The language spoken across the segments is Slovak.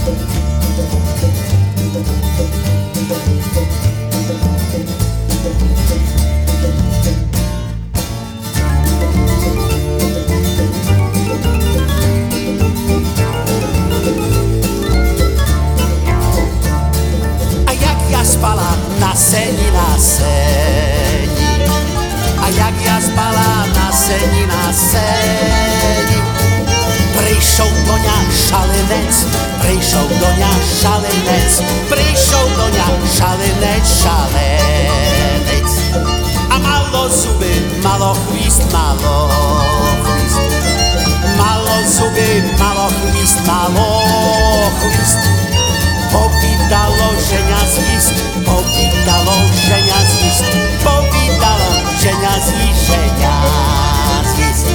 Na seni, na seni. A jak ja spala na seni, na seni. Prišiel do ňa šalenec, prišiel do ňa šalenec, prišiel do ňa šalenec, šalenec. A malo zuby, malo chvíst, malo chvíst. Malo zuby, malo chvíst, malo chvíst. Povídalo, že ňa zjíst, povídalo, že ňa zjíst, povídalo, že ňa zjíst, že ňa zjíst.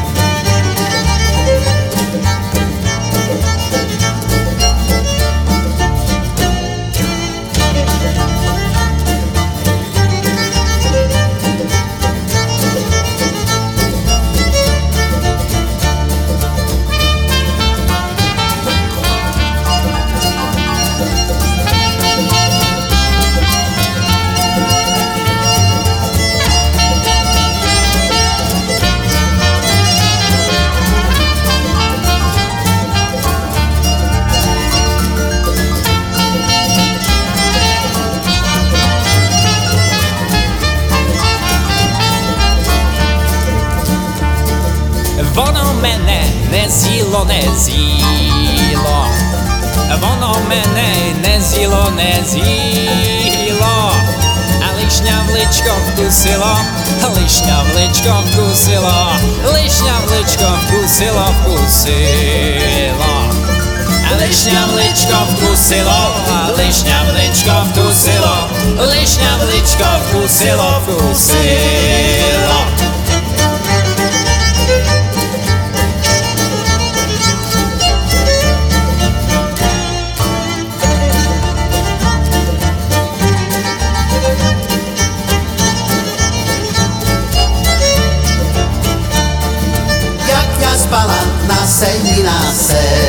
Воно мене не з'їло, не з'їло. Воно мене не з'їло, не з'їло. А лишня в личко вкусило, лишня в личко вкусило, лишня в личко вкусило, вкусило. А лишня в личко вкусило, лишня в личко вкусило, лишня в личко вкусило, вкусило. Spala na seni, na seni.